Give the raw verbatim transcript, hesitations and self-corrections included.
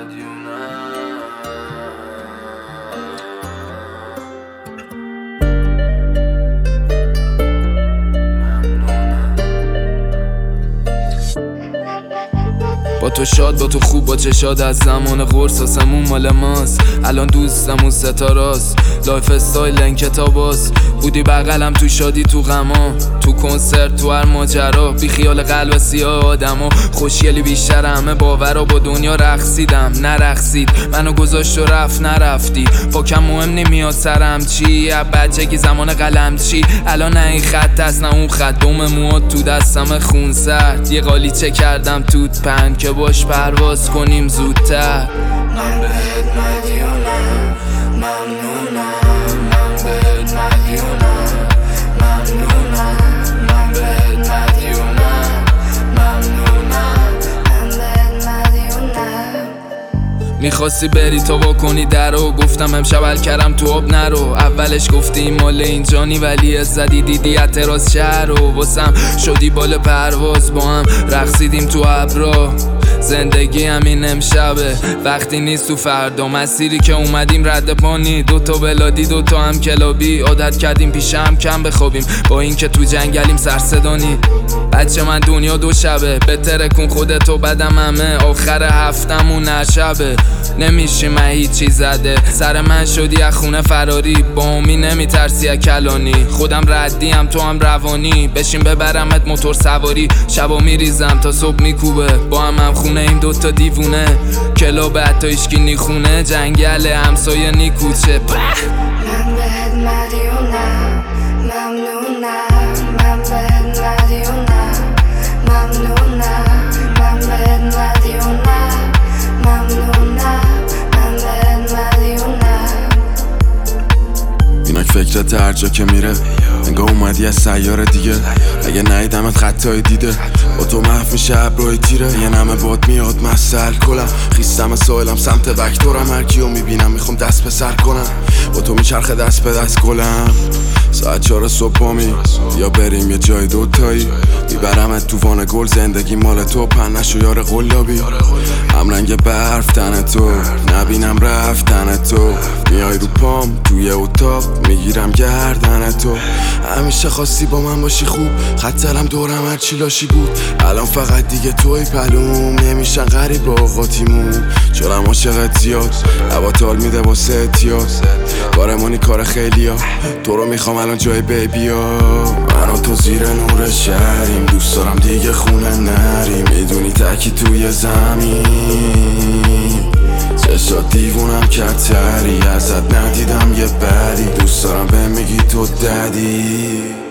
با تو شاد، با تو خوب، با چشاد از زمان قرص آسمون مال ماست. الان دوستمون ستاراست، لایف استایل این کتاباست. بودی بغلم تو شادی تو غما، تو کنسرت تو هر ماجرا، بی خیال قلب سیاه آدما. خوشگلی بیشتر همه باورا، با دنیا رقصیدم نرقصید، منو گذاشت و رفت نرفتی. پاکم مهم نمیاد سرم چی، از بچگی زمان قلم چی. الان نه این خط هست نه اون خط، دوم مواد تو دستم خون سرد. یه قالیچه کردم توت پن که باش پرواز کنیم زودتر. من بهت مدیونم، ممنونم. من بهت مدیونم، ممنونم. من بهت مدیونم، ممنونم. من بهت مدیونم. میخواستی بری تو با کنی درو، گفتم امشب حل کردم تو آب نرو. اولش گفتی این مال اینجانی، ولی از زدی دیدی اعتراض شهر رو. واسم شدی بال پرواز، با هم رقصیدیم تو ابرا. زندگی همین امشبه، وقتی نیست تو فردا. مسیری که اومدیم رد پانی، دوتا بلادی دوتا هم کلابی. عادت کردیم پیش هم کم بخوابیم، با این که تو جنگلیم سرصدانی. بچه من دنیا دو شبه، بهتره کن خودتو بدم همه. آخر هفتمون هر شبه، نمیشی من هیچی زده. سر من شدی از خونه فراری، با امی نمیترسی از کلانی. خودم ردیم تو هم روانی، بشین ببرمت موتور سواری. شبا میریزم تا صبح میکوبه، با هم هم خونه این دوتا دیوونه. کلاب حتی ایشکی نیخونه، جنگل همسایه نیکوچه. من بهت مدیونم، ممنونم. من بهت مدیونم، ممنونم. من بهت مدیونم، ممنونم. من بهت مدیونم. اینک فکرت هر جا که میره، انگاه اومدی از سیاره دیگه. اگه نیدمت خطای دیده، با تو محو میشه ابرای تیره. یه نمه باد میاد مسل کلم، خیستم سایلم سمت وکتورم. هر کیو میبینم میخوام دست به سر کنم، با تو میچرخه دست به دست گلم. ساعت چهار صبح بامی، یا بریم یه جای دوتایی. میبرمت تو وان گل، زندگی مال تو، پنشو یار قلابی. هم رنگ برف تن تو، نبینم رفتن تو. میای رو پام توی اتاق، میگیرم گردن تو. همیشه خواستی با من باشی خوب، خط دلم دورم هرچی لاشی بود. الان فقط دیگه توی پلوم، نمیشن غریب آقاتیمون. چرا عاشقت زیاد، هوا تال میده واسه اتیاز. کارمونی کار خیلی ها، تو رو میخوام الان جای بیبی ها. من و تو زیر نور شهریم، دوست دارم دیگه خونه نریم. میدونی تکی توی زمین، چشات دیوونم کتری. ازت ندیدم یه بدی، دوست دارم به میگی تو ددی.